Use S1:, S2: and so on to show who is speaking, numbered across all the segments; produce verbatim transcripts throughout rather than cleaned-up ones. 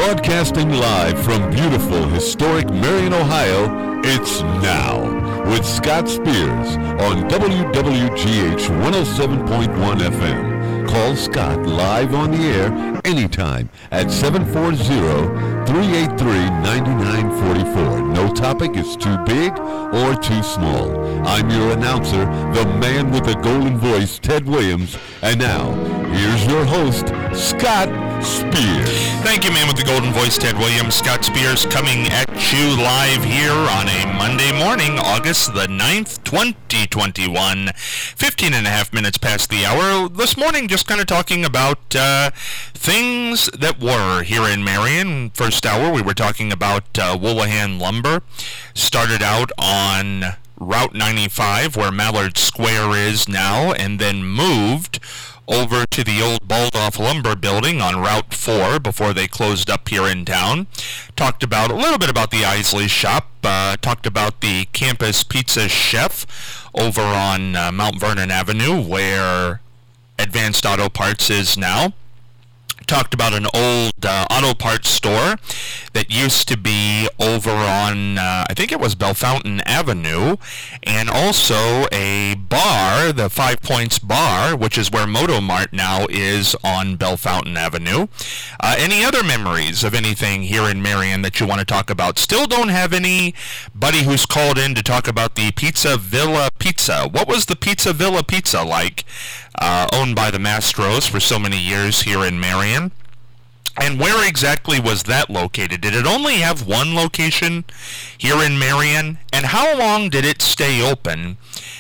S1: Broadcasting live from beautiful, historic Marion, Ohio, it's Now with Scott Spears on W W G H one oh seven point one F M. Call Scott live on the air anytime at seven four zero, three eight three, nine nine four four. No topic is too big or too small. I'm your announcer, the man with the golden voice, Ted Williams. And now, here's your host, Scott Spears.
S2: Thank you, man with the golden voice, Ted Williams. Scott Spears coming at you live here on a Monday morning, August the ninth, twenty twenty-one. fifteen and a half minutes past the hour. This morning, just kind of talking about uh, things that were here in Marion. First hour, we were talking about uh, Woolahan Lumber. Started out on Route ninety-five, where Mallard Square is now, and then moved over to the old Baldoff Lumber building on Route four before they closed up here in town. Talked about a little bit about the Isley shop. Uh, talked about the Campus Pizza Chef over on uh, Mount Vernon Avenue, where Advanced Auto Parts is now. Talked about an old uh, auto parts store that used to be over on, uh, I think it was Bellefontaine Avenue, and also a bar, the Five Points Bar, which is where Motomart now is on Bellefontaine Avenue. Uh, any other memories of anything here in Marion that you want to talk about? Still don't have anybody who's called in to talk about the Pizza Villa Pizza. What was the Pizza Villa Pizza like, uh, owned by the Mastros for so many years here in Marion? And where exactly was that located? Did it only have one location here in Marion? And how long did it stay open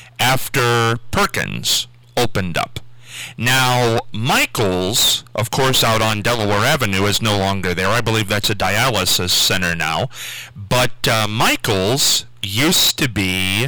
S2: after Perkins opened up? Now, Michael's, of course, out on Delaware Avenue is no longer there. I believe that's a dialysis center now. But uh, Michael's used to be...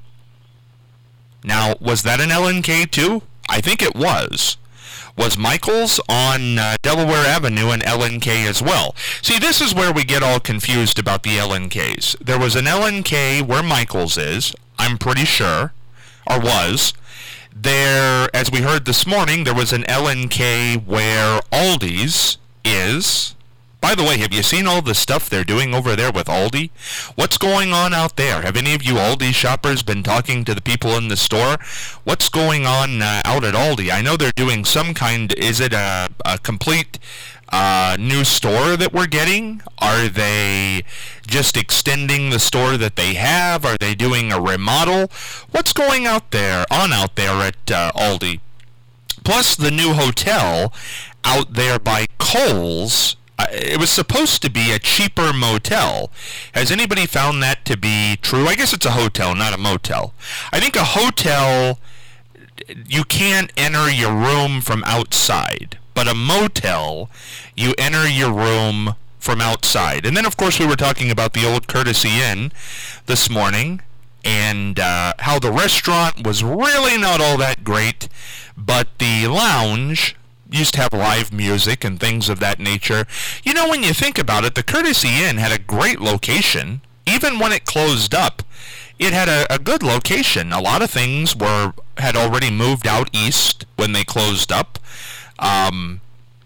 S2: Now, was that an L N K too? I think it was. Was Michael's on uh, Delaware Avenue and L N K as well? See, this is where we get all confused about the L N Ks. There was an L N K where Michael's is, I'm pretty sure, or was. There, as we heard this morning, there was an L N K where Aldi's is. By the way, have you seen all the stuff they're doing over there with Aldi? What's going on out there? Have any of you Aldi shoppers been talking to the people in the store? What's going on uh, out at Aldi? I know they're doing some kind, is it a, a complete uh, new store that we're getting? Are they just extending the store that they have? Are they doing a remodel? What's going out there, on out there at uh, Aldi? Plus the new hotel out there by Kohl's. Uh, it was supposed to be a cheaper motel. Has anybody found that to be true? I guess it's a hotel, not a motel. I think a hotel, you can't enter your room from outside. But a motel, you enter your room from outside. And then, of course, we were talking about the old Courtesy Inn this morning, and uh, how the restaurant was really not all that great, but the lounge used to have live music and things of that nature. You know, when you think about it, the Courtesy Inn had a great location. Even when it closed up, it had a, a good location. A lot of things were had already moved out east when they closed up. Um,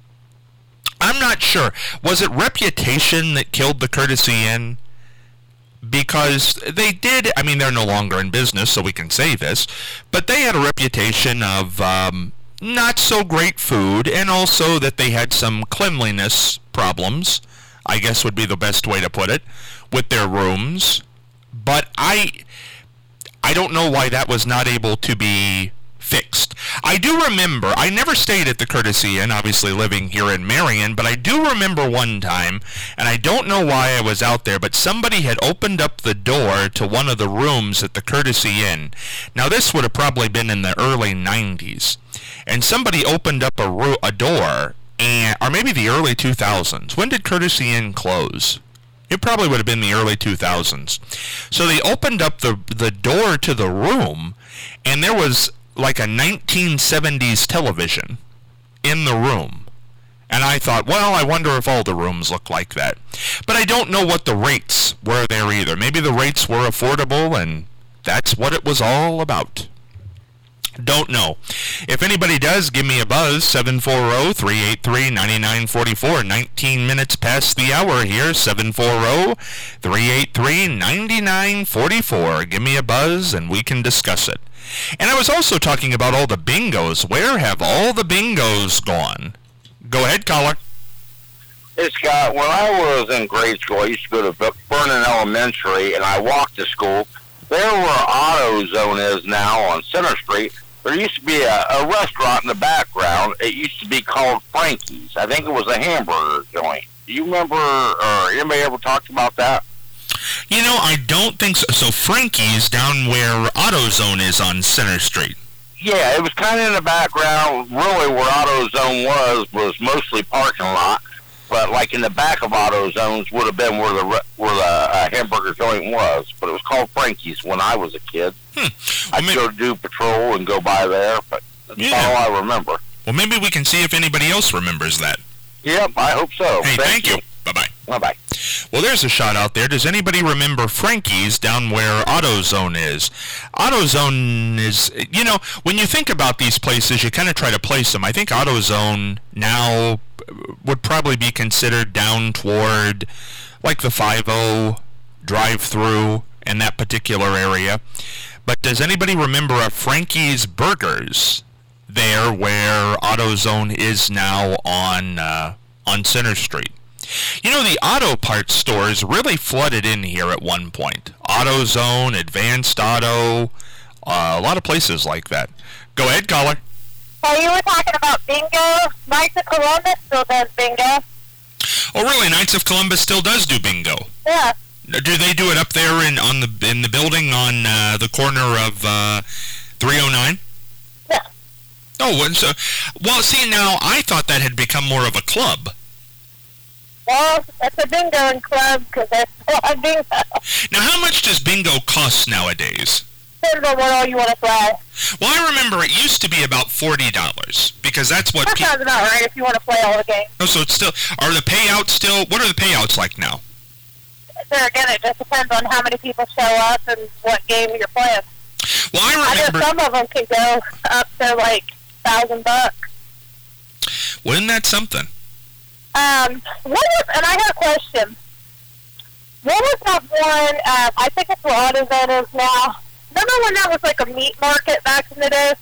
S2: I'm not sure. Was it reputation that killed the Courtesy Inn? Because they did, I mean, they're no longer in business, so we can say this, but they had a reputation of Um, not so great food, and also that they had some cleanliness problems, I guess would be the best way to put it, with their rooms. But I I don't know why that was not able to be fixed. I do remember, I never stayed at the Courtesy Inn, obviously living here in Marion, but I do remember one time, and I don't know why I was out there, but somebody had opened up the door to one of the rooms at the Courtesy Inn. Now, this would have probably been in the early nineties, and somebody opened up a, ro- a door, and or maybe the early two thousands. When did Courtesy Inn close? It probably would have been the early two thousands. So they opened up the the door to the room, and there was like a nineteen seventies television in the room. And I thought, well, I wonder if all the rooms look like that. But I don't know what the rates were there either. Maybe the rates were affordable, and that's what it was all about. Don't know. If anybody does, give me a buzz, seven four zero, three eight three, nine nine four four. nineteen minutes past the hour here, seven four zero, three eight three, nine nine four four. Give me a buzz and we can discuss it. And I was also talking about all the bingos. Where have all the bingos gone? Go ahead, caller.
S3: Hey, Scott, when I was in grade school, I used to go to Vernon Elementary, and I walked to school. There where AutoZone is now on Center Street, there used to be a, a restaurant in the background. It used to be called Frankie's. I think it was a hamburger joint. Do you remember, or anybody ever talked about that?
S2: You know, I don't think so. So Frankie's down where AutoZone is on Center Street.
S3: Yeah, it was kind of in the background. Really, where AutoZone was was mostly parking lot. But like in the back of AutoZones would have been where the where the uh, hamburger joint was. But it was called Frankie's when I was a kid.
S2: Hmm.
S3: I'd
S2: well,
S3: go do patrol and go by there, but that's
S2: yeah.
S3: all I remember.
S2: Well, maybe we can see if anybody else remembers that.
S3: Yep, I hope so.
S2: Hey, thank,
S3: thank
S2: you.
S3: you.
S2: Bye-bye.
S3: Bye-bye.
S2: Well, there's a shot out there. Does anybody remember Frankie's down where AutoZone is? AutoZone is, you know, when you think about these places, you kind of try to place them. I think AutoZone now would probably be considered down toward like the five oh drive-through and that particular area. But does anybody remember a Frankie's Burgers there where AutoZone is now on uh, on Center Street? You know, the auto parts stores really flooded in here at one point. AutoZone, Advanced Auto, uh, a lot of places like that. Go ahead, caller.
S4: Oh, you were talking about bingo. Knights of Columbus still does bingo.
S2: Oh, really? Knights of Columbus still does do bingo?
S4: Yeah.
S2: Do they do it up there in on the in the building on uh, the corner of uh, three oh nine?
S4: Yeah.
S2: Oh, and so, well, see, now I thought that had become more of a club.
S4: Well, it's a bingo club because there's a lot of bingo.
S2: Now, how much does bingo cost nowadays?
S4: Depends on what all you want to play.
S2: Well, I remember it used to be about forty dollars because that's what.
S4: That
S2: Pe-
S4: sounds about right if you want to play all the games.
S2: Oh, so it's still. Are the payouts still? What are the payouts like now?
S4: There again, it just depends on how many people show up and what game you're playing.
S2: Well, I remember.
S4: I know some of them can go up to like thousand bucks.
S2: Wasn't that something?
S4: Um, what was, and I have a question. What was that one, um, I think it's where AutoZone is now. Remember when that was like a meat market back in the day?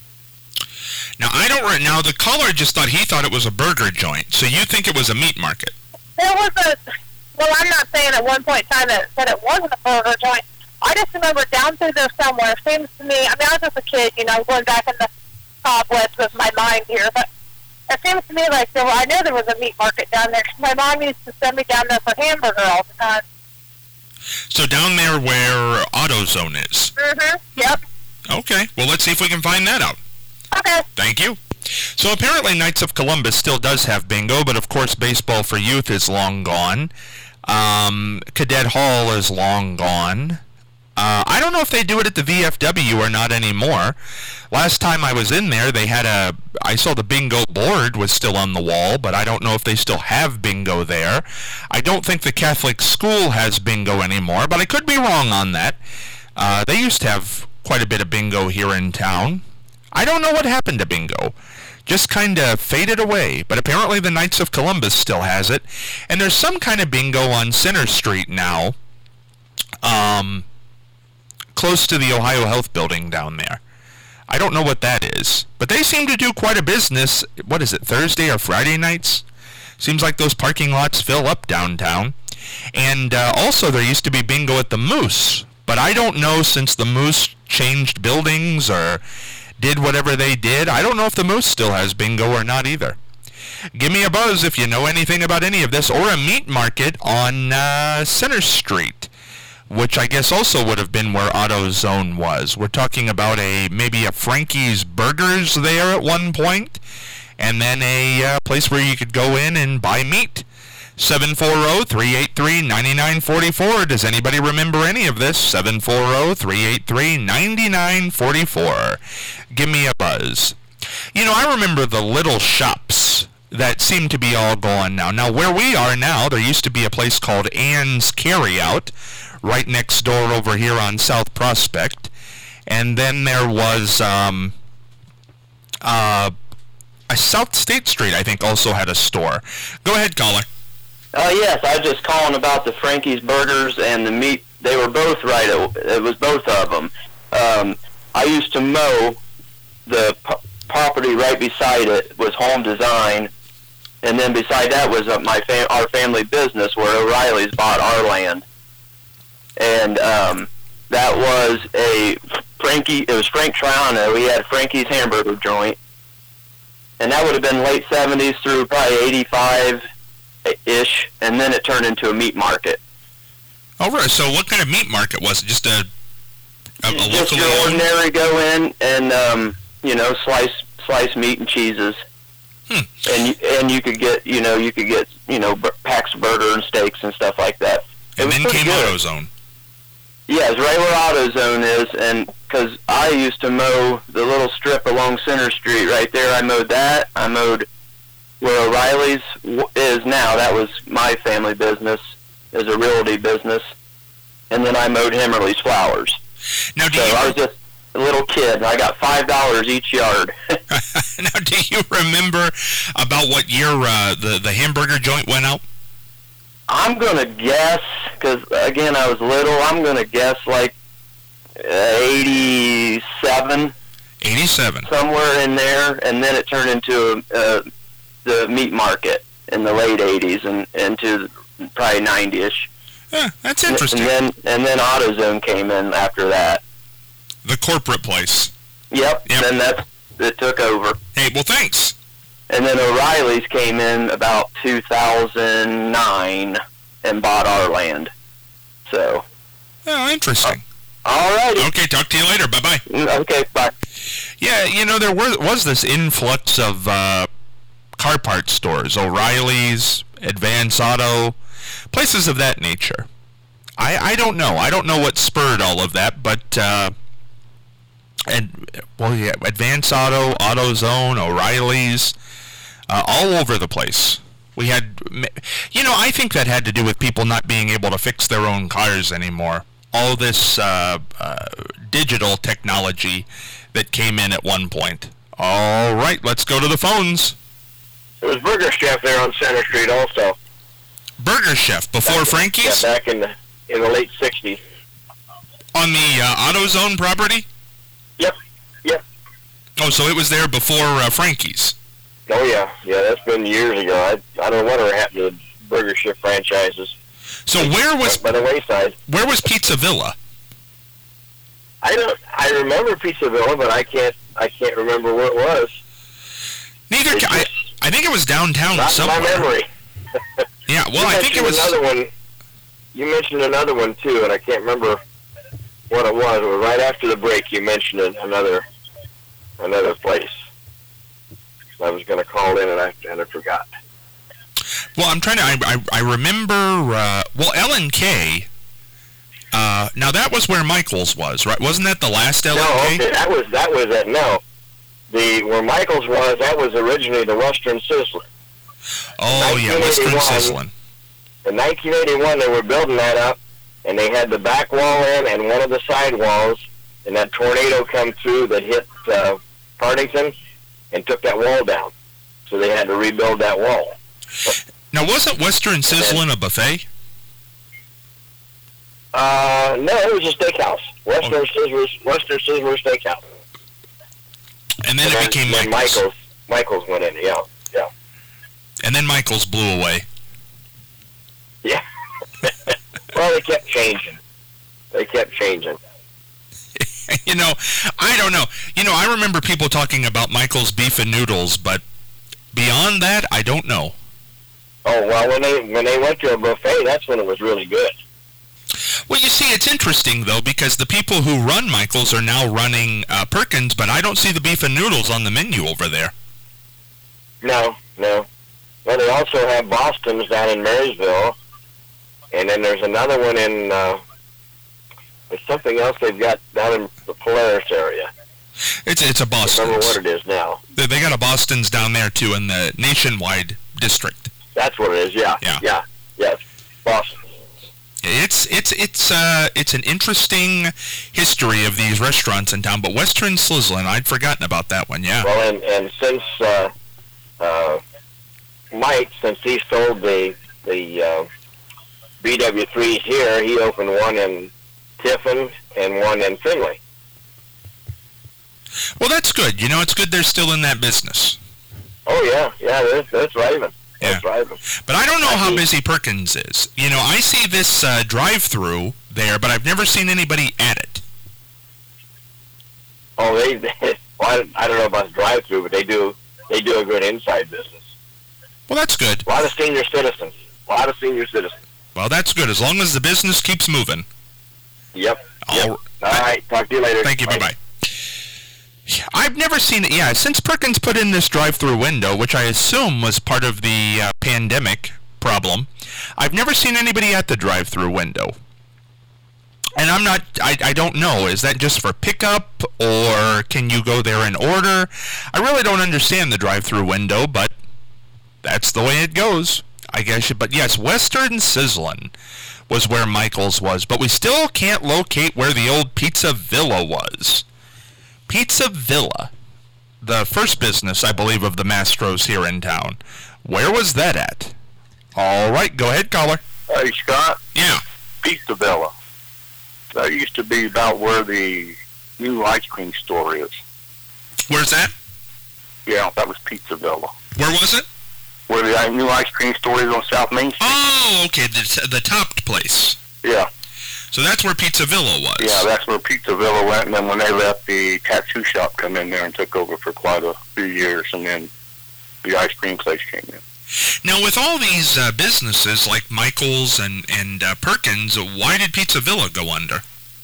S2: Now, I don't, re- now the caller just thought he thought it was a burger joint, so you think it was a meat market?
S4: There was a, well, I'm not saying at one point in time that, that it wasn't a burger joint. I just remember down through there somewhere, it seems to me, I mean, I was just a kid, you know, going back in the cobwebs of my mind here, but it seems to me like there, I knew there was a meat market down there because my mom used to send me down there for hamburger all the time.
S2: So down there where AutoZone is?
S4: Mm-hmm, yep.
S2: Okay, well, let's see if we can find that out.
S4: Okay.
S2: Thank you. So apparently Knights of Columbus still does have bingo, but of course Baseball for Youth is long gone. Um, Cadet Hall is long gone. Uh, I don't know if they do it at the V F W or not anymore. Last time I was in there, they had a, I saw the bingo board was still on the wall, but I don't know if they still have bingo there. I don't think the Catholic school has bingo anymore, but I could be wrong on that. Uh, they used to have quite a bit of bingo here in town. I don't know what happened to bingo. Just kind of faded away, but apparently the Knights of Columbus still has it. And there's some kind of bingo on Center Street now. Um... close to the Ohio Health Building down there. I don't know what that is, but they seem to do quite a business. What is it, Thursday or Friday nights? Seems like those parking lots fill up downtown. And uh, also there used to be bingo at the Moose, but I don't know since the Moose changed buildings or did whatever they did. I don't know if the Moose still has bingo or not either. Give me a buzz if you know anything about any of this, or a meat market on uh, Center Street, which I guess also would have been where AutoZone was. We're talking about a maybe a Frankie's Burgers there at one point, and then a uh, place where you could go in and buy meat. seven four zero, three eight three, nine nine four four. Does anybody remember any of this? seven four zero, three eight three, nine nine four four. Give me a buzz. You know, I remember the little shops that seem to be all gone now. Now, where we are now, there used to be a place called Ann's Carryout right next door over here on South Prospect. And then there was, um, Uh, a South State Street, I think, also had a store. Go ahead, caller.
S5: Uh, yes, I was just calling about the Frankie's Burgers and the meat. They were both right. It was both of them. Um, I used to mow the p- property right beside it was Home Design, and then beside that was uh, my fam- our family business where O'Reilly's bought our land. And um, that was a Frankie. It was Frank Triano. He had Frankie's Hamburger Joint, and that would have been late seventies through probably eighty-five-ish, and then it turned into a meat market.
S2: All right. So what kind of meat market was it? Just a, a, a
S5: Just
S2: locally
S5: your
S2: owned?
S5: ordinary go in and um, you know slice slice meat and cheeses,
S2: Hmm.
S5: and you, and you could get you know you could get you know b- packs of burger and steaks and stuff like that. It
S2: And
S5: was
S2: then
S5: pretty
S2: came
S5: good.
S2: AutoZone.
S5: Yeah, it's right where AutoZone is, and because I used to mow the little strip along Center Street right there, I mowed that. I mowed where O'Reilly's w- is now. That was my family business, is a realty business, and then I mowed Himmerly's Flowers.
S2: Now, do
S5: So
S2: you
S5: I was just a little kid, and I got five dollars each yard.
S2: now do you remember about what year uh, the the hamburger joint went out?
S5: I'm gonna guess, because again I was little. I'm gonna guess like eighty-seven,
S2: eighty-seven.
S5: somewhere in there, and then it turned into uh, the meat market in the late eighties and into probably ninety-ish.
S2: Yeah, that's interesting.
S5: And then and then AutoZone came in after that.
S2: The corporate place.
S5: Yep.
S2: Yep.
S5: Then that it took over.
S2: Hey, well, thanks.
S5: And then O'Reilly's came in about two thousand nine and bought our land. So.
S2: Oh, interesting.
S5: All righty.
S2: Okay, talk to you later. Bye-bye.
S5: Okay, bye.
S2: Yeah, you know, there was, was this influx of uh, car parts stores, O'Reilly's, Advance Auto, places of that nature. I, I don't know. I don't know what spurred all of that, but, uh, and well, yeah, Advance Auto, AutoZone, O'Reilly's, uh, all over the place. We had, you know, I think that had to do with people not being able to fix their own cars anymore. All this uh, uh, digital technology that came in at one point. All right, let's go to the phones.
S6: It was Burger Chef there on Center Street also.
S2: Burger Chef, before Frankie's?
S6: Yeah, back in the, in the late sixties.
S2: On the uh, AutoZone property?
S6: Yep, yep.
S2: Oh, so it was there before uh, Frankie's.
S6: Oh, yeah. Yeah, that's been years ago. I, I don't know whatever happened to the Burger Chef franchises.
S2: So where was
S6: By the wayside.
S2: where was Pizza Villa?
S6: I don't. I remember Pizza Villa, but I can't. I can't remember where it was.
S2: Neither
S6: It's
S2: ca- I,
S6: just
S2: I think it was downtown
S6: Not in
S2: somewhere.
S6: my memory.
S2: Yeah, well,
S6: you
S2: I think it
S6: mentioned
S2: was...
S6: another one. You mentioned another one too, and I can't remember what it was. It was right after the break. You mentioned it, another another place. I was going to call in, and I and I forgot.
S2: Well, I'm trying to... I, I, I remember... Uh, well, L and K... Uh, now, that was where Michael's was, right? Wasn't that the last L
S6: No,
S2: and K?
S6: okay, that was that was at no. The where Michael's was, that was originally the Western Sizzler.
S2: Oh, yeah, Western Sizzlin'.
S6: In nineteen eighty-one, they were building that up, and they had the back wall in and one of the side walls, and that tornado come through that hit uh, Partington and took that wall down. So they had to rebuild that wall.
S2: Now, wasn't Western Sizzlin' a buffet?
S6: Uh, no, it was a steakhouse. Western
S2: Oh.
S6: Sizzler, Western Sizzler Steakhouse.
S2: And then
S6: And
S2: it became
S6: then
S2: Michael's.
S6: Michael's. Michael's went in, yeah, yeah.
S2: And then Michael's blew away.
S6: Yeah. Well, they kept changing. They kept changing.
S2: You know, I don't know. You know, I remember people talking about Michael's beef and noodles, but beyond that, I don't know.
S6: Oh, well, when they when they went to a buffet, that's when it was really good.
S2: Well, you see, it's interesting, though, because the people who run Michael's are now running uh, Perkins, but I don't see the beef and noodles on the menu over there.
S6: No, no. Well, they also have Boston's down in Marysville, and then there's another one in, uh, there's something else they've got down in the Polaris area.
S2: It's it's a
S6: I don't
S2: Boston's.
S6: remember what it is now.
S2: They, they got a Boston's down there, too, in the Nationwide district.
S6: That's what it is, yeah.
S2: Yeah.
S6: Yeah, yes, Boston.
S2: It's It's it's uh it's an interesting history of these restaurants in town. But Western Sizzlin', I'd forgotten about that one. Yeah.
S6: Well, and and since uh, uh, Mike, since he sold the the uh, B W threes here, he opened one in Tiffin and one in Findlay.
S2: Well, that's good. You know, it's good they're still in that business.
S6: Oh yeah, yeah, that's that's thriving.
S2: Yeah. But I don't know how busy Perkins is. You know, I see this uh, drive-through there, but I've never seen anybody at it.
S6: Oh, they, they well, I, I don't know about the drive-through, but they do they do a good inside business.
S2: Well, that's good.
S6: A lot of senior citizens. A lot of senior citizens.
S2: Well, that's good, as long as the business keeps moving.
S6: Yep.
S2: All,
S6: yep. All right. Talk to you later.
S2: Thank you. Bye-bye. I've never seen it. Yeah, since Perkins put in this drive-through window, which I assume was part of the uh, pandemic problem, I've never seen anybody at the drive-through window. And I'm not, I, I don't know, is that just for pickup, or can you go there and order? I really don't understand the drive-through window, but that's the way it goes, I guess. But yes, Western Sizzlin' was where Michael's was, but we still can't locate where the old Pizza Villa was. Pizza Villa, the first business, I believe, of the Mastros here in town. Where was that at? All right, go ahead, caller.
S3: Hey, Scott.
S2: Yeah.
S3: Pizza Villa. That used to be about where the new ice cream store is.
S2: Where's that?
S3: Yeah, that was Pizza Villa.
S2: Where was it?
S3: Where the new ice cream store is on South Main Street.
S2: Oh, okay, the, the topped place.
S3: Yeah.
S2: So that's where Pizza Villa was.
S3: Yeah, that's where Pizza Villa went, and then when they left, the tattoo shop come in there and took over for quite a few years, and then the ice cream place came in.
S2: Now, with all these uh, businesses like Michael's and, and uh, Perkins, why did Pizza Villa go under?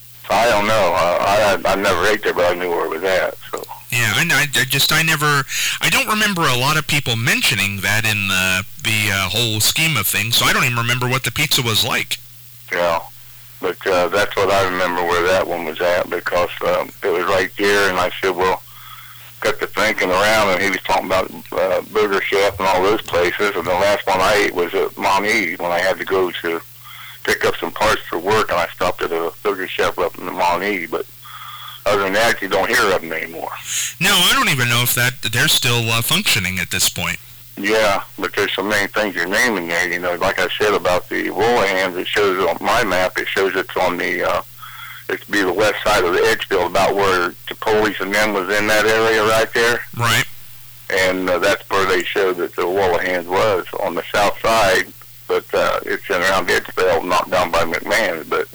S3: I don't know. Uh, I I never ate there, but I knew where it was at, so...
S2: Yeah, I, I, I just, I never, I don't remember a lot of people mentioning that in the, the uh, whole scheme of things, so I don't even remember what the pizza was like.
S3: Yeah. But uh, that's what I remember where that one was at, because um, it was right there, and I said, well, got to thinking around, and he was talking about uh, Burger Chef and all those places, and the last one I ate was at Monteith when I had to go to pick up some parts for work, and I stopped at a Burger Chef up in the Monteith, but other than that, you don't hear of them anymore.
S2: No, I don't even know if that they're still uh, functioning at this point.
S3: Yeah, but there's so many things you're naming there. You know, like I said about the Woolahans, it shows on my map, it shows it's on the, uh, it's be the west side of the Edgefield, about where Chipole's and them was in that area right there.
S2: Right.
S3: And uh, that's where they showed that the Woolahans was, on the south side, but uh, it's in around Edgefield, not down by McMahon, but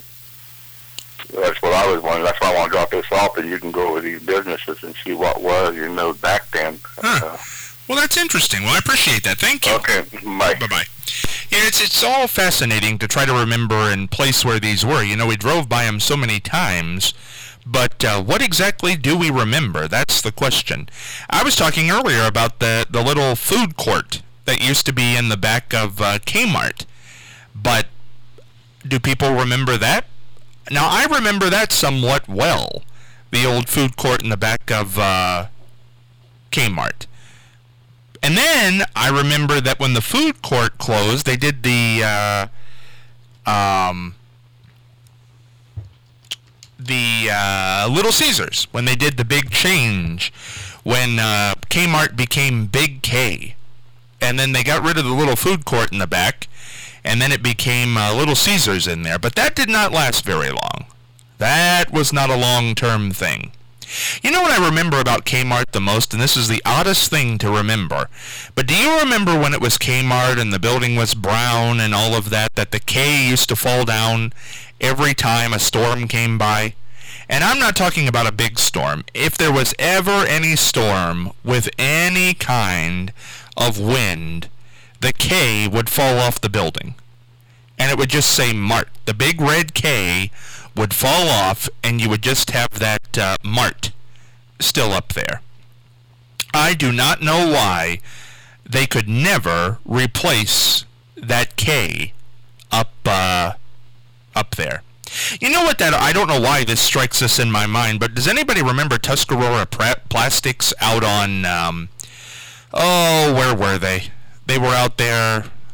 S3: that's what I was wondering. That's why I want to drop this off, and you can go over these businesses and see what was, you know, back then.
S2: Huh.
S3: Uh,
S2: Well, that's interesting. Well, I appreciate that. Thank you.
S3: Okay, bye.
S2: Bye-bye. Yeah, it's it's all fascinating to try to remember and place where these were. You know, we drove by them so many times, but uh, what exactly do we remember? That's the question. I was talking earlier about the, the little food court that used to be in the back of uh, Kmart, but do people remember that? Now, I remember that somewhat well, the old food court in the back of uh, Kmart. And then I remember that when the food court closed, they did the uh, um, the uh, Little Caesars, when they did the big change, when uh, Kmart became Big K. And then they got rid of the little food court in the back, and then it became uh, Little Caesars in there. But that did not last very long. That was not a long-term thing. You know what I remember about Kmart the most, and this is the oddest thing to remember, but do you remember when it was Kmart and the building was brown and all of that, that the K used to fall down every time a storm came by? And I'm not talking about a big storm. If there was ever any storm with any kind of wind, the K would fall off the building. And it would just say Mart. The big red K would fall off, and you would just have that uh, Mart still up there. I do not know why they could never replace that K up uh, up there. You know what that, I don't know why this strikes us in my mind, but does anybody remember Tuscarora pra- Plastics out on, um, oh, where were they? They were out there,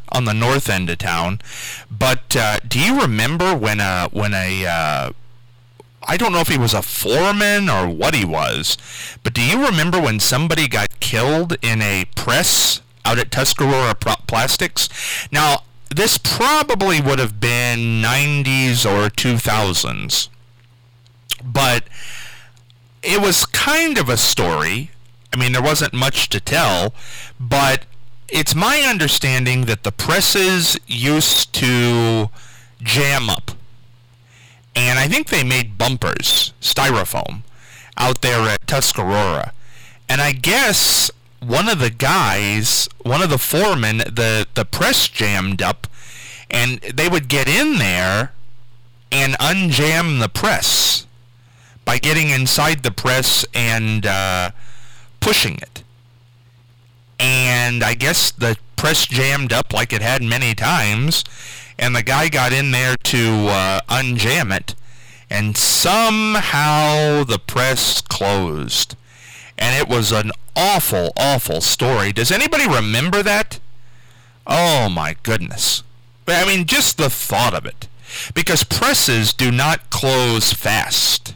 S2: on the north end of town. But uh, do you remember when a when a uh, I don't know if he was a foreman or what he was, but do you remember when somebody got killed in a press out at Tuscarora Plastics? Now, this probably would have been nineties or two thousands, but it was kind of a story. I mean, there wasn't much to tell, but it's my understanding that the presses used to jam up. And I think they made bumpers, styrofoam, out there at Tuscarora. And I guess one of the guys, one of the foremen, the, the press jammed up, and they would get in there and unjam the press by getting inside the press and uh, pushing it. And I guess the press jammed up like it had many times, and the guy got in there to uh, unjam it, and somehow the press closed. And it was an awful, awful story. Does anybody remember that? Oh my goodness. I mean, just the thought of it. Because presses do not close fast.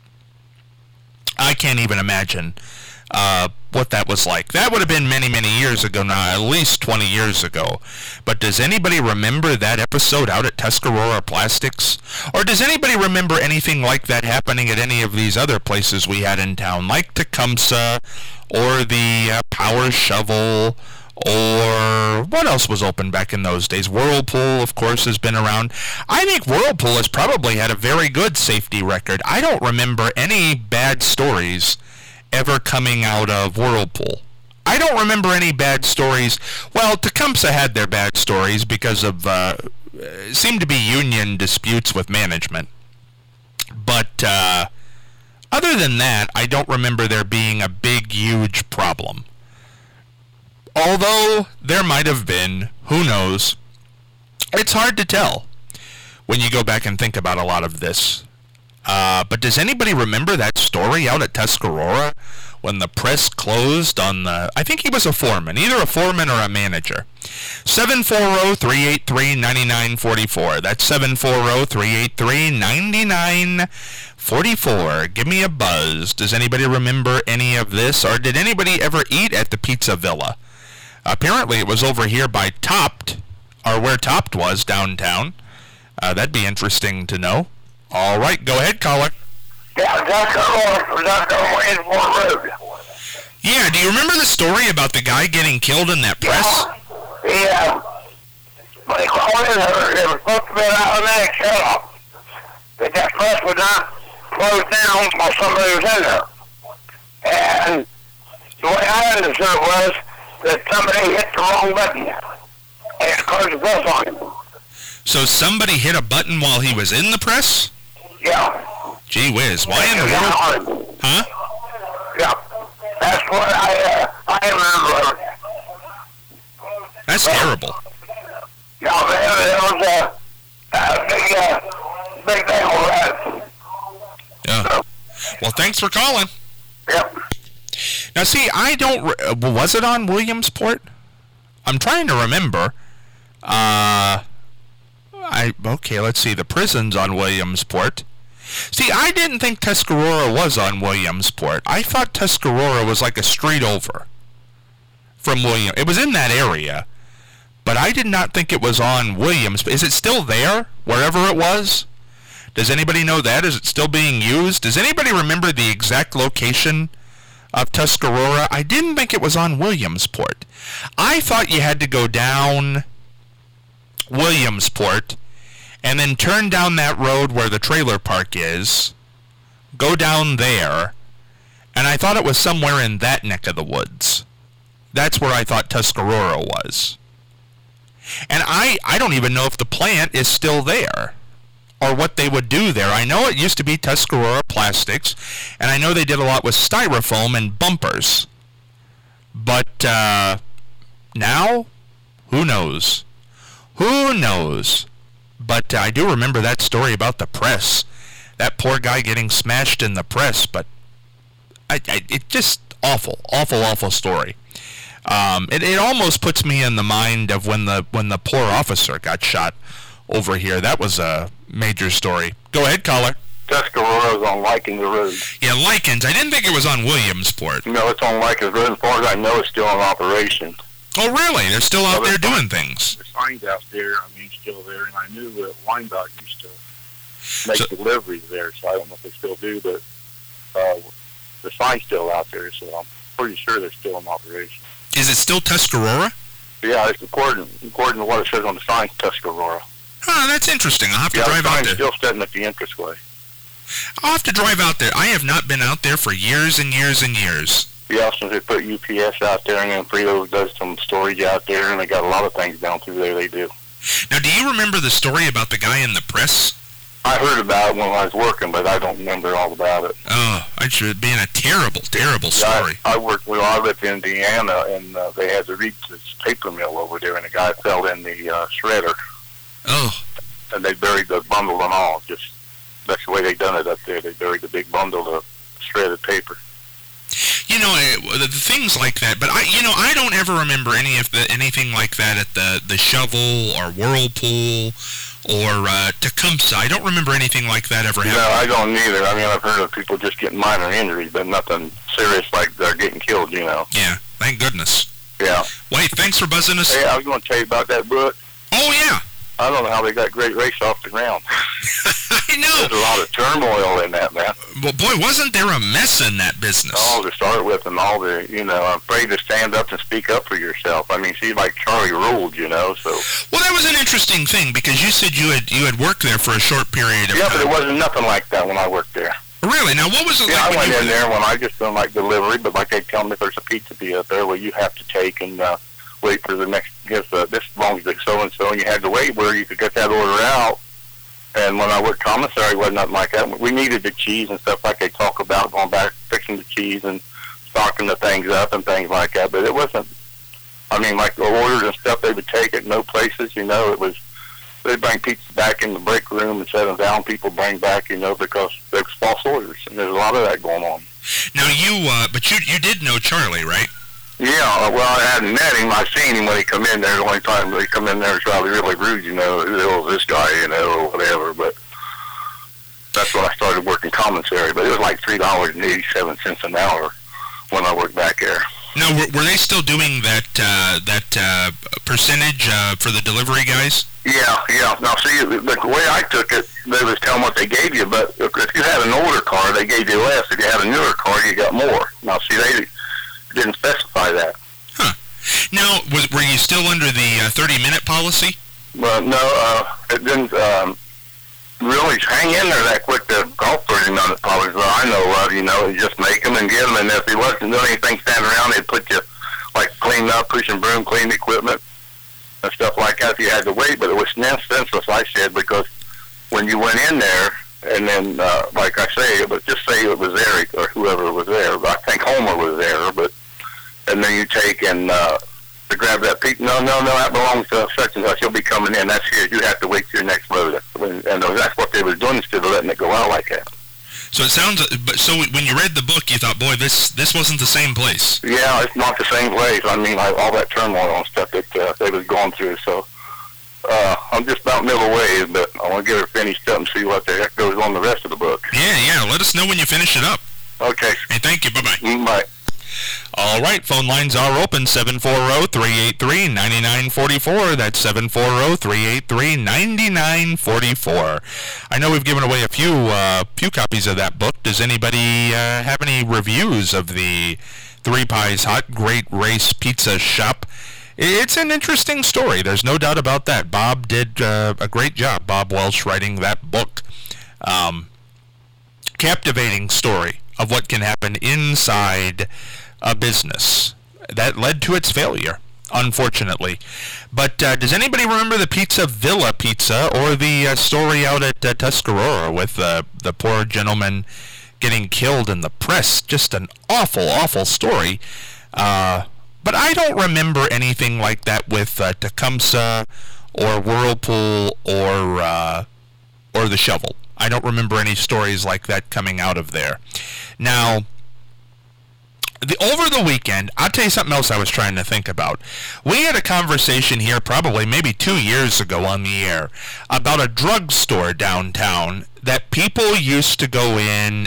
S2: I can't even imagine uh, what that was like. That would have been many, many years ago now, at least twenty years ago. But does anybody remember that episode out at Tuscarora Plastics? Or does anybody remember anything like that happening at any of these other places we had in town, like Tecumseh, or the uh, Power Shovel, or what else was open back in those days? Whirlpool, of course, has been around. I think Whirlpool has probably had a very good safety record. I don't remember any bad stories ever coming out of Whirlpool. I don't remember any bad stories. Well, Tecumseh had their bad stories because of, uh, seemed to be union disputes with management. But, uh, other than that, I don't remember there being a big, huge problem. Although there might have been, who knows? It's hard to tell when you go back and think about a lot of this. Uh, but does anybody remember that story out at Tuscarora when the press closed on the... I think he was a foreman, either a foreman or a manager. seven four zero, three eight three, nine nine four four. That's seven four zero, three eight three, nine nine four four. Give me a buzz. Does anybody remember any of this? Or did anybody ever eat at the Pizza Villa? Apparently it was over here by Topt, or where Topt was downtown. Uh, that'd be interesting to know. All right, go ahead, caller.
S7: Yeah, that's the that's the Waynesboro Road.
S2: Yeah, do you remember the story about the guy getting killed in that press?
S7: Yeah. They called in there. They were supposed to be an automatic shut-off. But that press would not close down while somebody was in there. And the way I understood it was that somebody hit the wrong button and it closed the press on him.
S2: So somebody hit a button while he was in the press?
S7: Yeah.
S2: Gee whiz, why in the world? Huh?
S7: Yeah. That's what I, uh, I remember.
S2: That's terrible.
S7: Yeah, man, it was a, a big, uh, big thing all that.
S2: Yeah. Well, thanks for calling.
S7: Yep.
S2: Now, see, I don't... Re- was it on Williamsport? I'm trying to remember. Uh... I okay, let's see. The prison's on Williamsport. See, I didn't think Tuscarora was on Williamsport. I thought Tuscarora was like a street over from William. It was in that area, but I did not think it was on Williams. Is it still there, wherever it was? Does anybody know that? Is it still being used? Does anybody remember the exact location of Tuscarora? I didn't think it was on Williamsport. I thought you had to go down Williamsport and then turn down that road where the trailer park is, go down there, and I thought it was somewhere in that neck of the woods. That's where I thought Tuscarora was. And I, I don't even know if the plant is still there or what they would do there. I know it used to be Tuscarora Plastics, and I know they did a lot with styrofoam and bumpers. But uh, now, who knows? Who knows? But uh, I do remember that story about the press. That poor guy getting smashed in the press. But I, I, it just awful, awful, awful story. Um, it, it almost puts me in the mind of when the when the poor officer got shot over here. That was a major story. Go ahead, caller.
S3: Tuscarora's on Likens Road.
S2: Yeah, Likens. I didn't think it was on Williamsport.
S3: No, it's on Likens Road. As far as I know, it's still in operation.
S2: Oh, really? They're still out
S3: well,
S2: there doing
S3: sign,
S2: things.
S3: The sign's out there. I mean, still there. And I knew that Weinbach used to make
S2: so,
S3: deliveries there, so I don't know if they still do, but uh, the sign's still out there, so I'm pretty sure they're still in operation.
S2: Is it still Tuscarora?
S3: Yeah, it's according, according to what it says on the sign, Tuscarora.
S2: Huh, that's interesting. I'll have to
S3: yeah,
S2: drive
S3: the
S2: out
S3: sign's
S2: there.
S3: still standing at the entranceway.
S2: I'll have to drive out there. I have not been out there for years and years and years.
S3: Yeah, since they put U P S out there, and then Frito does some storage out there, and they got a lot of things down through there they do.
S2: Now, do you remember the story about the guy in the press?
S3: I heard about it when I was working, but I don't remember all about it.
S2: Oh, it should be a terrible, terrible story.
S3: I, I worked, well, I lived in Indiana, and uh, they had the Reed's paper mill over there, and a guy fell in the uh, shredder.
S2: Oh.
S3: And they buried the bundle and all. Just that's the way they done it up there. They buried the big bundle of shredded paper.
S2: You know, the things like that, but I, you know, I don't ever remember any of the anything like that at the the Shovel or Whirlpool or uh, Tecumseh. I don't remember anything like that ever happening.
S3: No, I don't either. I mean, I've heard of people just getting minor injuries, but nothing serious like they're getting killed. You know.
S2: Yeah, thank goodness.
S3: Yeah.
S2: Wait, thanks for buzzing us.
S3: Hey, I was going to tell you about that book.
S2: Oh yeah.
S3: I don't know how they got Great Race off the ground.
S2: I know.
S3: There's a lot of turmoil in that, man.
S2: Well, boy, wasn't there a mess in that business?
S3: All to start with, and all the, you know, I'm afraid to stand up and speak up for yourself. I mean, she's like Charlie ruled, you know, so.
S2: Well, that was an interesting thing, because you said you had you had worked there for a short period of
S3: yeah,
S2: time.
S3: Yeah, but it wasn't nothing like that when I worked there.
S2: Really? Now, what was it
S3: yeah,
S2: like?
S3: Yeah, I went
S2: when
S3: in
S2: you
S3: there when I just done like delivery, but like they tell me if there's a pizza be up there, well, you have to take and uh, wait for the next, guess uh, this belongs to so-and-so, and you had to wait where you could get that order out. And when I worked commissary, it wasn't nothing like that. We needed the cheese and stuff like they talk about, going back, fixing the cheese and stocking the things up and things like that. But it wasn't, I mean, like the orders and stuff they would take at no places, you know, it was, they'd bring pizza back in the break room and set them down. People bring back, you know, because there was false orders. And there's a lot of that going on.
S2: Now, you, uh, but you you did know Charlie, right?
S3: Yeah, well, I hadn't met him. I seen him when he come in there. The only time he come in there was probably really rude, you know, who the hell is this guy, you know, or whatever. But that's when I started working commissary. But it was like three dollars and eighty-seven cents an hour when I worked back there.
S2: Now, were, were they still doing that uh, that uh, percentage uh, for the delivery guys?
S3: Yeah, yeah. Now, see, the, the way I took it, they was telling what they gave you. But if you had an older car, they gave you less. If you had a newer car, you got more. Now, see, they didn't specify that.
S2: Huh. Now, was, were you still under the uh, thirty-minute policy?
S3: Well, no, uh, it didn't um, really hang in there that quick to golf thirty-minute policy. Well, I know of, you know, you just make them and get them, and if he wasn't doing anything standing around, they'd put you, like, clean up, pushing broom, clean equipment, and stuff like that. You had to wait, but it was senseless, I said, because when you went in there, and then, uh, like I say, but just say it was Eric or whoever was there. I think Homer was there, but and then you take and uh, to grab that pizza. No, no, no, that belongs to such and such. He'll be coming in. That's his. You have to wait for your next load. And that's what they were doing instead of letting it go out like that.
S2: So it sounds. But so when you read the book, you thought, boy, this this wasn't the same place.
S3: Yeah, it's not the same place. I mean, like, all that turmoil and stuff that uh, they was going through. So. Uh, I'm just about middle ways, but I want to get her finished up and see what the heck goes on the rest of the book.
S2: Yeah, yeah. Let us know when you finish it up.
S3: Okay.
S2: Hey, thank you. Bye-bye.
S3: Mm, bye.
S2: All right, phone lines are open, seven four zero, three eight three, nine nine four four. That's seven four zero, three eight three, nine nine four four. I know we've given away a few uh, few copies of that book. Does anybody uh, have any reviews of the Three Pies Hot Great Race Pizza Shop? It's an interesting story. There's no doubt about that. Bob did uh, a great job, Bob Welsh, writing that book. Um, captivating story of what can happen inside a business that led to its failure, unfortunately. But uh, does anybody remember the Pizza Villa Pizza or the uh, story out at uh, Tuscarora with uh, the poor gentleman getting killed in the press? Just an awful, awful story. Uh... But I don't remember anything like that with uh, Tecumseh or Whirlpool or uh, or the Shovel. I don't remember any stories like that coming out of there. Now, the, over the weekend, I'll tell you something else I was trying to think about. We had a conversation here probably maybe two years ago on the air about a drugstore downtown that people used to go in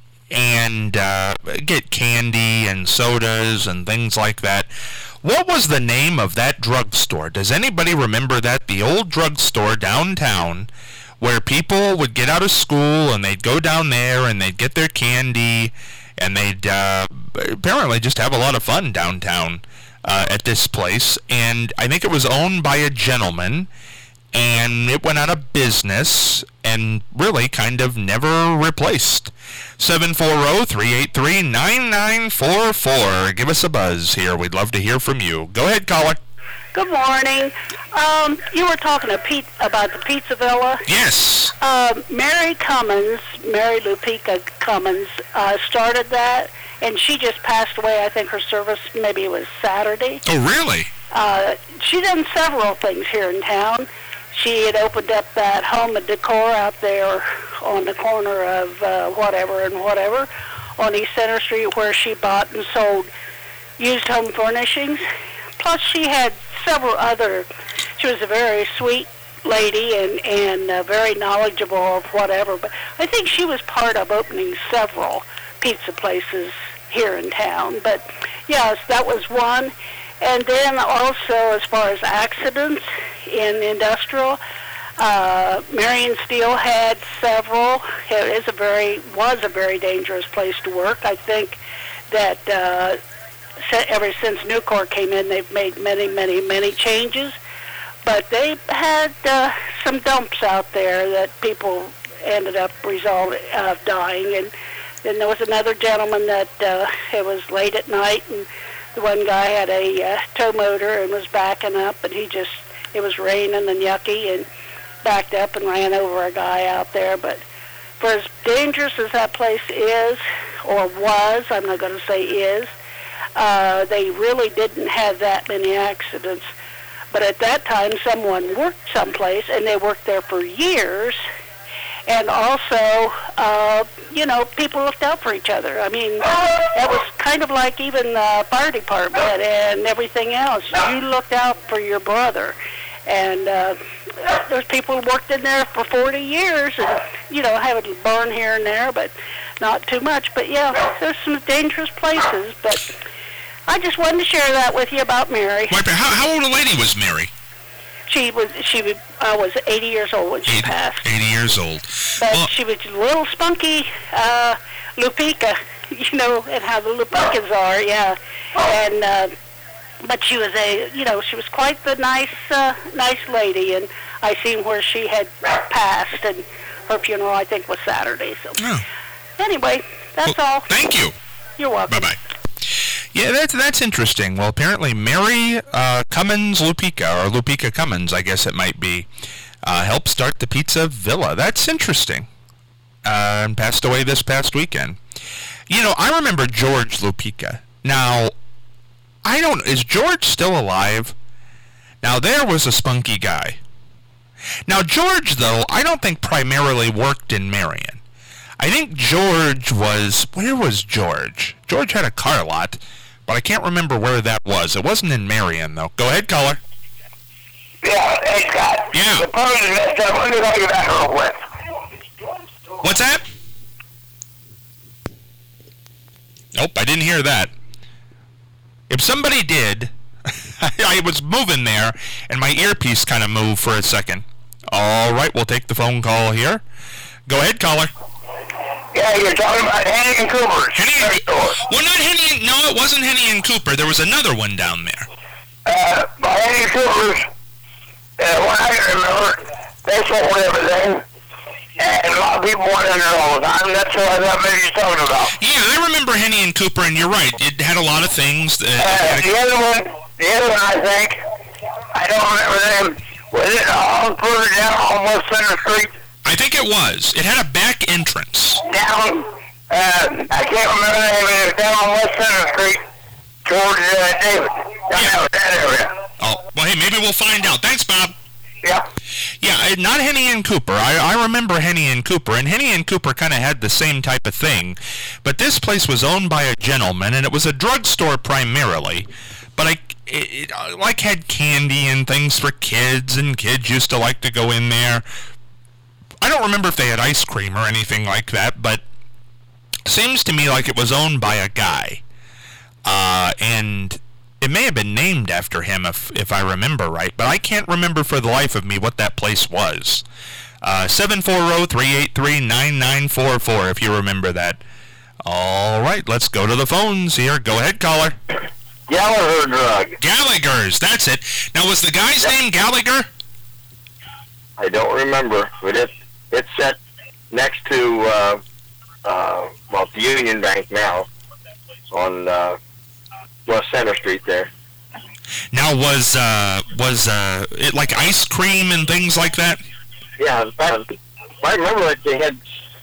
S2: and uh, get candy and sodas and things like that. What was the name of that drugstore? Does anybody remember that? The old drugstore downtown where people would get out of school and they'd go down there and they'd get their candy and they'd uh, apparently just have a lot of fun downtown uh, at this place. And I think it was owned by a gentleman, and it went out of business and really kind of never replaced. seven four zero, three eight three, nine nine four four. Give us a buzz here. We'd love to hear from you. Go ahead, caller.
S8: Good morning. Um, you were talking to Pete about the Pizza Villa.
S2: Yes.
S8: Uh, Mary Cummins, Mary Lupica Cummins, uh, started that, and she just passed away. I think her service, maybe it was Saturday.
S2: Oh, really?
S8: Uh, she done several things here in town. She had opened up that home and decor out there on the corner of uh, whatever and whatever on East Center Street, where she bought and sold used home furnishings. Plus, she had several other. She was a very sweet lady and and uh, very knowledgeable of whatever. But I think she was part of opening several pizza places here in town. But yes, that was one. And then also, as far as accidents in industrial, uh, Marion Steel had several. It is a very was a very dangerous place to work. I think that. Uh, Ever since Nucor came in, they've made many, many, many changes. But they had uh, some dumps out there that people ended up resulting of dying. And then there was another gentleman that uh, it was late at night, and the one guy had a uh, tow motor and was backing up, and he just, it was raining and yucky, and backed up and ran over a guy out there. But for as dangerous as that place is, or was, I'm not going to say is, Uh, they really didn't have that many accidents. But at that time, someone worked someplace, and they worked there for years. And also, uh, you know, people looked out for each other. I mean, that was kind of like even the fire department and everything else. You looked out for your brother. And uh, there's people who worked in there for forty years and, you know, having to burn here and there, but not too much. But, yeah, there's some dangerous places, but I just wanted to share that with you about Mary.
S2: Wait, how, how old a lady was Mary?
S8: She was she was, uh, was eighty years old when she
S2: eighty,
S8: passed.
S2: eighty years old.
S8: But
S2: well,
S8: she was a little spunky uh, Lupica, you know, and how the Lupicas are, yeah. And uh, but she was a, you know, she was quite the nice uh, nice lady, and I seen where she had passed, and her funeral I think was Saturday. So
S2: oh.
S8: Anyway, that's
S2: well,
S8: all.
S2: Thank you.
S8: You're welcome.
S2: Bye bye. Yeah, that's that's interesting. Well, apparently Mary uh, Cummins Lupica, or Lupica Cummins, I guess it might be, uh, helped start the Pizza Villa. That's interesting. Uh, and passed away this past weekend. You know, I remember George Lupica. Now, I don't. Is George still alive? Now, there was a spunky guy. Now, George, though, I don't think primarily worked in Marion. I think George was. Where was George? George had a car lot, but I can't remember where that was. It wasn't in Marion, though. Go ahead, caller.
S7: Yeah, hey, Scott.
S2: Yeah.
S7: The phone is messed up. Let me call you back real quick.
S2: What's that? Nope, I didn't hear that. If somebody did, I was moving there, and my earpiece kind of moved for a second. All right, we'll take the phone call here. Go ahead, caller.
S7: Yeah, you're talking about Henny and Cooper's.
S2: Henny and Cooper. Well, not Henny and... No, it wasn't Henny and Cooper. There was another one down there.
S7: Uh, by Henny and Cooper's, uh, what I can remember, they sold everything. And a lot of people went in there all the time. That's what I thought maybe you're talking about.
S2: Yeah, I remember Henny and Cooper, and you're right. It had a lot of things. That,
S7: uh, the other one, the other one, I think, I don't remember the name. Was it all further down on West Center Street?
S2: I think it was. It had a back entrance.
S7: Down, uh, I can't remember the name of it. Down on West Center Street towards uh, David. Down yeah. that area.
S2: Oh, well, hey, maybe we'll find out. Thanks, Bob.
S7: Yeah.
S2: Yeah, not Henny and Cooper. I, I remember Henny and Cooper, and Henny and Cooper kind of had the same type of thing. But this place was owned by a gentleman, and it was a drugstore primarily. But I, it, it, like, had candy and things for kids, and kids used to like to go in there. I don't remember if they had ice cream or anything like that, but it seems to me like it was owned by a guy. Uh, and it may have been named after him, if if I remember right, but I can't remember for the life of me what that place was. Uh, seven four zero, three eight three, nine nine four four, if you remember that. All right, let's go to the phones here. Go ahead, caller.
S6: Gallagher Drug.
S2: Gallagher's, that's it. Now, was the guy's yep. name Gallagher?
S6: I don't remember, but it, it's set next to, uh, uh, well, the Union Bank now, on uh, West Center Street there.
S2: Now, was uh, was uh, it like ice cream and things like that?
S6: Yeah, in fact, if I remember it, they had,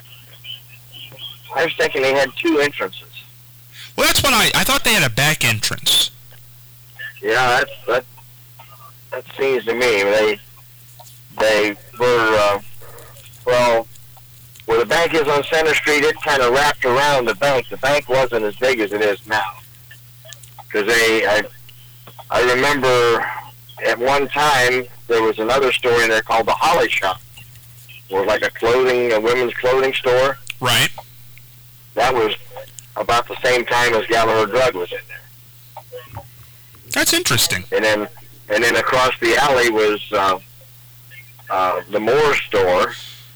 S6: I was thinking they had two entrances.
S2: Well, that's what I, I thought they had a back entrance.
S6: Yeah, that's, that, that seems to me. They, they were, uh, well, where the bank is on Center Street, it kind of wrapped around the bank. The bank wasn't as big as it is now. Because they, I, I remember at one time there was another store in there called the Holly Shop. It was like a clothing, a women's clothing store.
S2: Right.
S6: That was about the same time as Gallagher Drug was in there.
S2: That's interesting.
S6: And then, and then across the alley was uh, uh, the Moore store,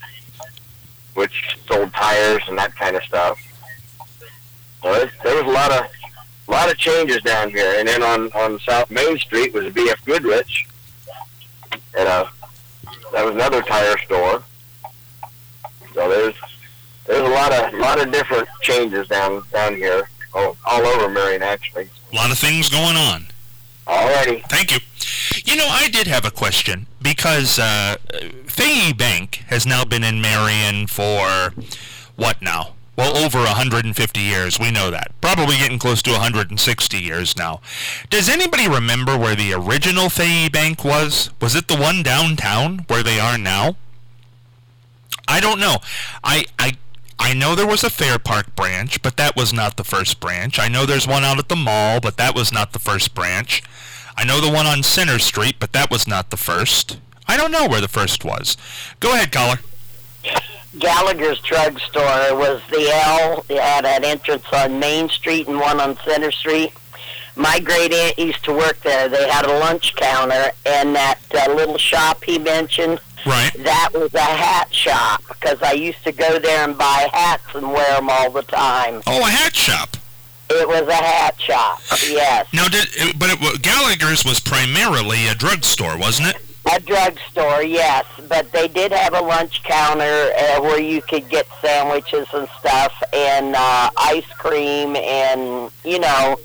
S6: which sold tires and that kind of stuff. So it, there was a lot of, a lot of changes down here. And then on, on South Main Street was a B F Goodrich, and uh, that was another tire store. So there's there's a lot of lot of different changes down down here, all, all over Marion actually.
S2: A lot of things going on.
S6: Alrighty.
S2: Thank you. You know, I did have a question, because uh, Fahey Bank has now been in Marion for, what now? Well, over one hundred fifty years, we know that. Probably getting close to one hundred sixty years now. Does anybody remember where the original Fahey Bank was? Was it the one downtown, where they are now? I don't know. I, I, I know there was a Fair Park branch, but that was not the first branch. I know there's one out at the mall, but that was not the first branch. I know the one on Center Street, but that was not the first. I don't know where the first was. Go ahead, caller.
S9: Gallagher's Drug Store was the L. It had an entrance on Main Street and one on Center Street. My great aunt used to work there. They had a lunch counter, and that uh, little shop he mentioned,
S2: right,
S9: that was a hat shop, because I used to go there and buy hats and wear them all the time.
S2: Oh, a hat shop.
S9: It was a hat shop, yes.
S2: Now, did but it, Gallagher's was primarily a drugstore, wasn't it?
S9: A drugstore, yes, but they did have a lunch counter uh, where you could get sandwiches and stuff, and uh, ice cream, and you know.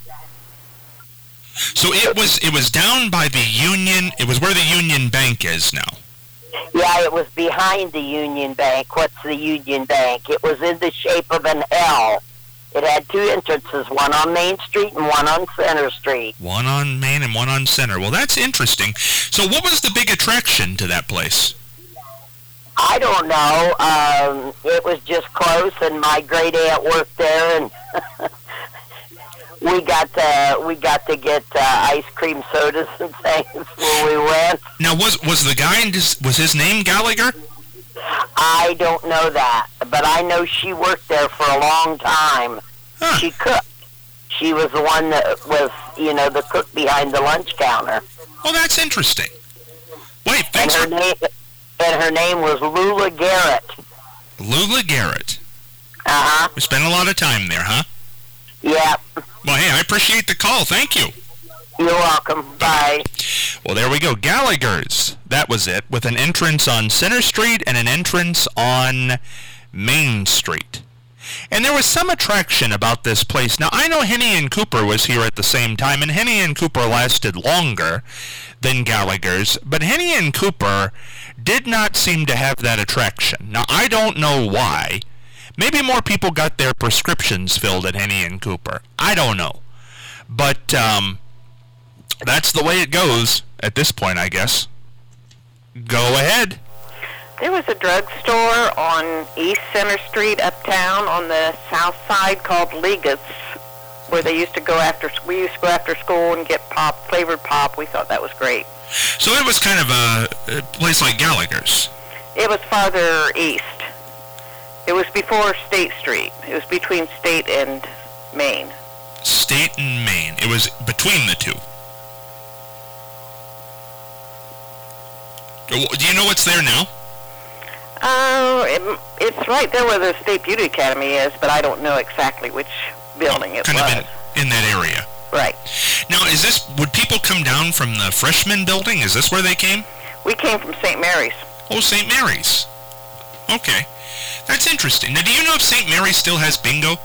S2: So it was it was down by the Union. It was where the Union Bank is now.
S9: Yeah, it was behind the Union Bank. What's the Union Bank? It was in the shape of an L. It had two entrances, one on Main Street and one on Center Street.
S2: One on Main and one on Center. Well, that's interesting. So what was the big attraction to that place?
S9: I don't know. Um, it was just close, and my great aunt worked there, and we got to we got to get uh, ice cream sodas and things when we went.
S2: Now, was was the guy in his, was his name Gallagher?
S9: I don't know that, but I know she worked there for a long time.
S2: Huh.
S9: She cooked. She was the one that was, you know, the cook behind the lunch counter.
S2: Oh, that's interesting. Wait, thanks.
S9: And her name, and her name was Lula Garrett.
S2: Lula Garrett.
S9: Uh-huh.
S2: We spent a lot of time there, huh?
S9: Yeah.
S2: Well, hey, I appreciate the call. Thank you.
S9: You're welcome. Bye.
S2: Well, there we go. Gallagher's. That was it, with an entrance on Center Street and an entrance on Main Street. And there was some attraction about this place. Now, I know Henny and Cooper was here at the same time, and Henny and Cooper lasted longer than Gallagher's, but Henny and Cooper did not seem to have that attraction. Now, I don't know why. Maybe more people got their prescriptions filled at Henny and Cooper. I don't know. But um, that's the way it goes at this point, I guess. Go ahead.
S10: There was a drugstore on East Center Street uptown on the south side called Ligas, where they used to go after, we used to go after school and get pop, flavored pop. We thought that was great.
S2: So it was kind of a, a place like Gallagher's.
S10: It was farther east. It was before State Street. It was between State and Main.
S2: State and Main. It was between the two. Do you know what's there now?
S10: Oh, it, it's right there where the State Beauty Academy is, but I don't know exactly which building it
S2: kind
S10: was.
S2: Kind of in, in that area.
S10: Right.
S2: Now, is this, would people come down from the freshman building? Is this where they came?
S10: We came from Saint Mary's.
S2: Oh, Saint Mary's. Okay. That's interesting. Now, do you know if Saint Mary's still has bingo?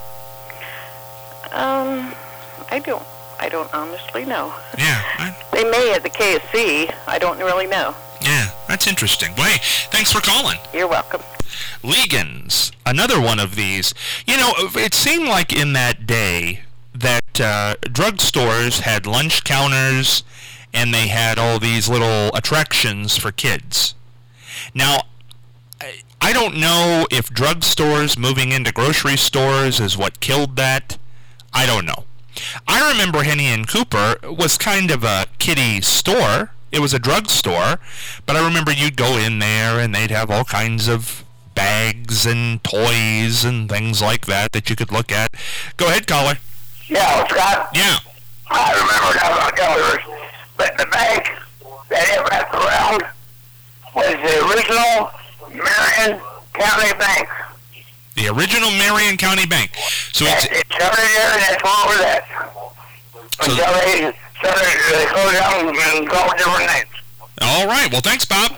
S10: Um, I don't. I don't honestly know.
S2: Yeah. I,
S10: they may at the K S C. I don't really know.
S2: Yeah, that's interesting. Well, hey, thanks for calling.
S10: You're welcome.
S2: Legans, another one of these. You know, it seemed like in that day that uh, drugstores had lunch counters and they had all these little attractions for kids. Now, I, I don't know if drugstores moving into grocery stores is what killed that. I don't know. I remember Henny and Cooper was kind of a kiddie store. It was a drugstore, but I remember you'd go in there and they'd have all kinds of bags and toys and things like that that you could look at. Go ahead, caller.
S7: Yeah, Scott.
S2: Yeah.
S7: I remember that Gallagher's, but the bank that it wrapped around was the original Marion County Bank.
S2: The original Marion County Bank. So it's,
S7: it started there, and that's what was that.
S2: So
S7: Until they started, they closed down and called different names.
S2: All right. Well, thanks, Bob.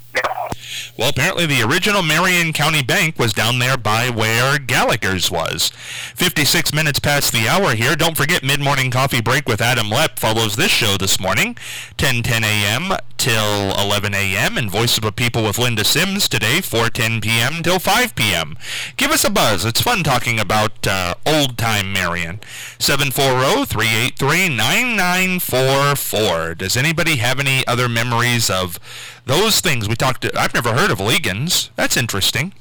S2: Well, apparently the original Marion County Bank was down there by where Gallagher's was. fifty-six minutes past the hour here. Don't forget, Mid-Morning Coffee Break with Adam Lepp follows this show this morning, ten ten a.m. till eleven a.m. and Voice of a People with Linda Sims today, four ten p.m. till five p.m. Give us a buzz. It's fun talking about uh, old-time Marion. seven four zero, three eight three, nine nine four four. Does anybody have any other memories of those things we talked to? I've never heard of Legans. That's interesting.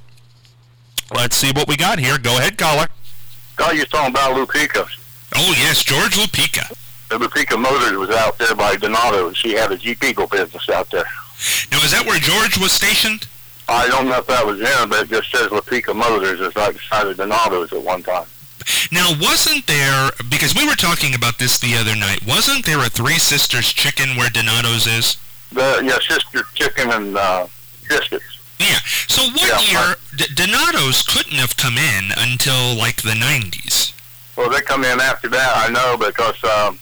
S2: Let's see what we got here. Go ahead, caller.
S3: God, you're talking about Lupica's.
S2: Oh, yes, George Lupica.
S3: The Lupica Motors was out there by Donato. She had a Jeep Eagle business out there.
S2: Now, is that where George was stationed?
S3: I don't know if that was in, but it just says Lupica Motors. It's right beside of Donato's at one time.
S2: Now, wasn't there, because we were talking about this the other night, wasn't there a Three Sisters Chicken where Donato's is?
S3: The, yeah, Sister Chicken and uh, Biscuits.
S2: Yeah. So what
S3: yeah,
S2: year, D- Donato's couldn't have come in until, like, the nineties.
S3: Well, they come in after that, I know, because um,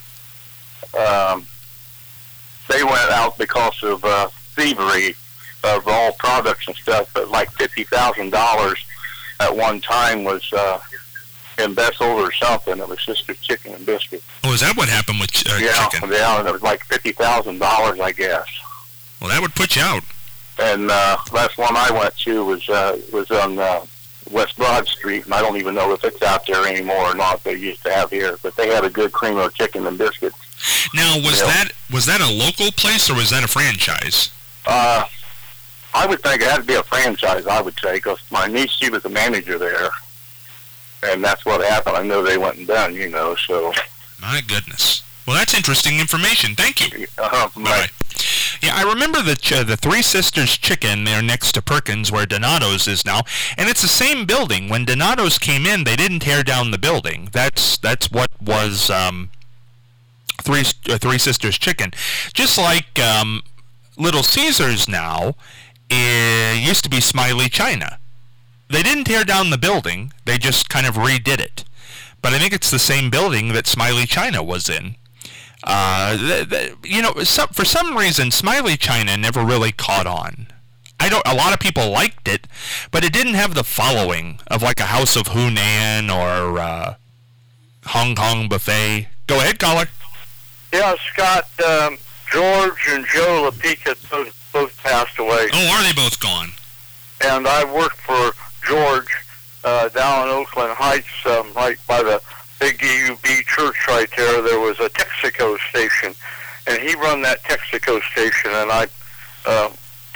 S3: um, they went out because of uh, thievery of all products and stuff, but like fifty thousand dollars at one time was uh, embezzled or something. It was Sister Chicken and Biscuits.
S2: Oh, is that what happened with uh,
S3: yeah,
S2: chicken?
S3: Yeah, and it was like fifty thousand dollars, I guess.
S2: Well, that would put you out.
S3: And uh, last one I went to was uh, was on uh, West Broad Street, and I don't even know if it's out there anymore or not. They used to have here, but they had a good cream of chicken and biscuits.
S2: Now, was
S3: yeah.
S2: that was that a local place or was that a franchise?
S3: Uh, I would think it had to be a franchise, I would say, because my niece, she was the manager there, and that's what happened. I know they went and done, you know, so.
S2: My goodness. Well, that's interesting information. Thank you.
S3: Uh-huh.
S2: Bye-bye. Yeah, I remember the ch- the Three Sisters Chicken there next to Perkins where Donato's is now, and it's the same building. When Donato's came in, they didn't tear down the building. That's that's what was um, Three uh, Three Sisters Chicken. Just like um, Little Caesars now, it used to be Smiley China. They didn't tear down the building. They just kind of redid it. But I think it's the same building that Smiley China was in. Uh, the, the, you know, some, for some reason, Smiley China never really caught on. I don't. A lot of people liked it, but it didn't have the following of like a House of Hunan or uh, Hong Kong Buffet. Go ahead, caller.
S11: Yeah, Scott, um, George and Joe Lupica both, both passed away.
S2: Oh, are they both gone?
S11: And I worked for George uh, down in Oakland Heights, um, right by the big D U B church right there. There was a Texaco station, and he run that Texaco station, and I uh,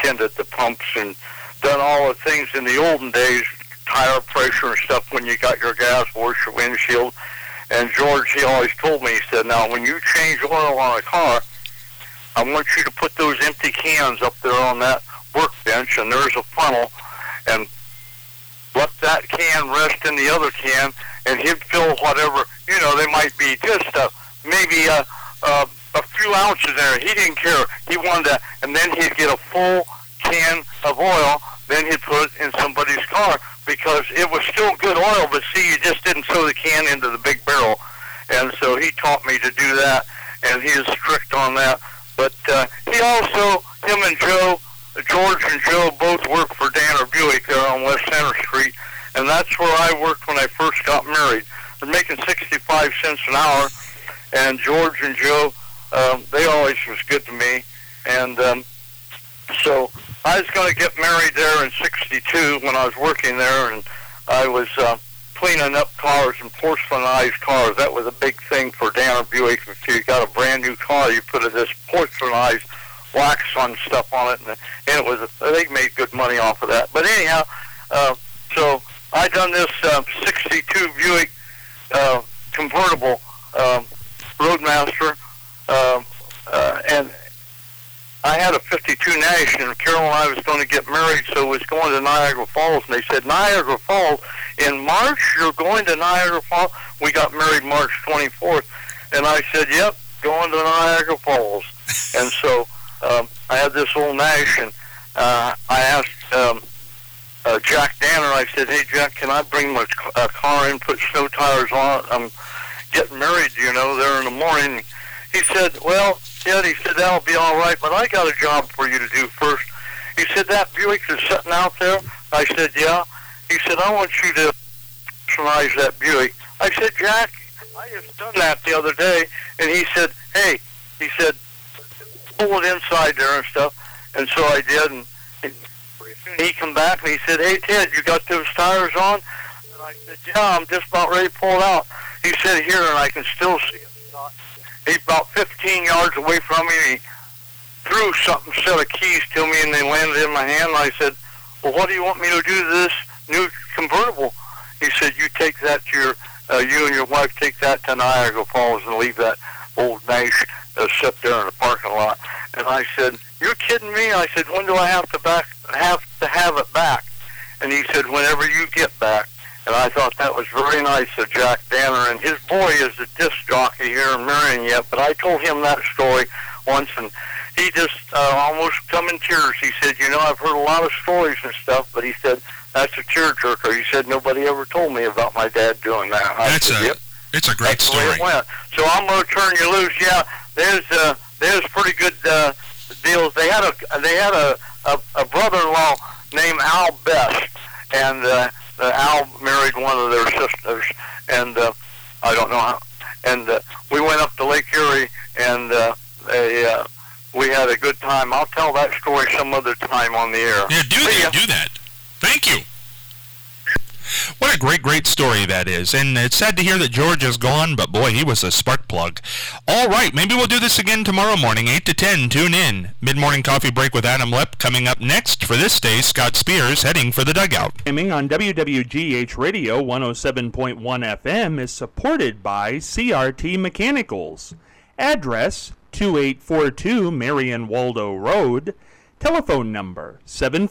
S11: tended the pumps and done all the things in the olden days, tire pressure and stuff when you got your gas, wash your windshield. And George, he always told me, he said, now when you change oil on a car, I want you to put those empty cans up there on that workbench, and there's a funnel, and let that can rest in the other can, and he'd fill whatever, you know, they might be just a, maybe a, a, a few ounces there. He didn't care. He wanted to, and then he'd get a full can of oil, then he'd put it in somebody's car, because it was still good oil, but see, you just didn't throw the can into the big barrel. And so he taught me to do that, and he is strict on that. But uh, he also, him and Joe, George and Joe both worked for Danner Buick there on West Center Street, and that's where I worked when I first got married. They're making sixty-five cents an hour, and George and Joe, um, they always was good to me. And um, so I was going to get married there in sixty-two when I was working there, and I was uh, cleaning up cars and porcelainized cars. That was a big thing for Danner Buick. If you got a brand new car, you put this porcelainized wax on stuff on it, and, and it was they made good money off of that. But anyhow, uh, so I done this uh, sixty-two Buick uh, convertible um, Roadmaster, uh, uh, and I had a fifty-two Nash, and Carol and I was going to get married, so was going to Niagara Falls, and they said, Niagara Falls, in March, you're going to Niagara Falls? We got married March twenty-fourth, and I said, yep, going to Niagara Falls. And so um, I had this old Nash, and uh, I asked um, uh, Jack Danner, I said, hey, Jack, can I bring my uh, car in, put snow tires on it? I'm getting married, you know, there in the morning. He said, well, yeah, he said, that'll be all right, but I got a job for you to do first. He said, that Buick is sitting out there? I said, yeah. He said, I want you to personalize that Buick. I said, Jack, I just done that the other day. And he said, hey, he said, pull it inside there and stuff. And so I did, and pretty soon he come back, and he said, hey, Ted, you got those tires on? And I said, yeah, I'm just about ready to pull it out. He said, here, and I can still see it. He's about fifteen yards away from me. He threw something, set of keys to me, and they landed in my hand. And I said, well, what do you want me to do to this new convertible? He said, you take that to your, uh, you and your wife take that to Niagara Falls and leave that old Nash uh, sit there in the parking lot. And I said, you're kidding me? I said, when do I have to back, have to have it back? And he said, whenever you get back. And I thought that was very nice of Jack Danner. And his boy is a disc jockey here in Marion yet, but I told him that story once, and he just uh, almost come in tears. He said, you know, I've heard a lot of stories and stuff, but he said, that's a tearjerker. He said, nobody ever told me about my dad doing that. I
S2: That's
S11: said,
S2: a,
S11: yep.
S2: It's a great
S11: That's the way
S2: story.
S11: it went. So I'm going to turn you loose. Yeah, there's uh, there's pretty good uh, deals. They had a they had a, a, a brother-in-law named Al Best, and uh, uh, Al married one of their sisters, and uh, I don't know how. And uh, we went up to Lake Erie, and uh, they, uh, we had a good time. I'll tell that story some other time on the air.
S2: Yeah, do that. Do that. Thank you. What a great, great story that is. And it's sad to hear that George is gone, but boy, he was a spark plug. All right, maybe we'll do this again tomorrow morning, eight to ten. Tune in. Mid-morning coffee break with Adam Lepp coming up next. For this day, Scott Spears heading for the dugout.
S12: On W W G H Radio one oh seven point one F M is supported by C R T Mechanicals. Address two eight four two Marion Waldo Road. Telephone number seven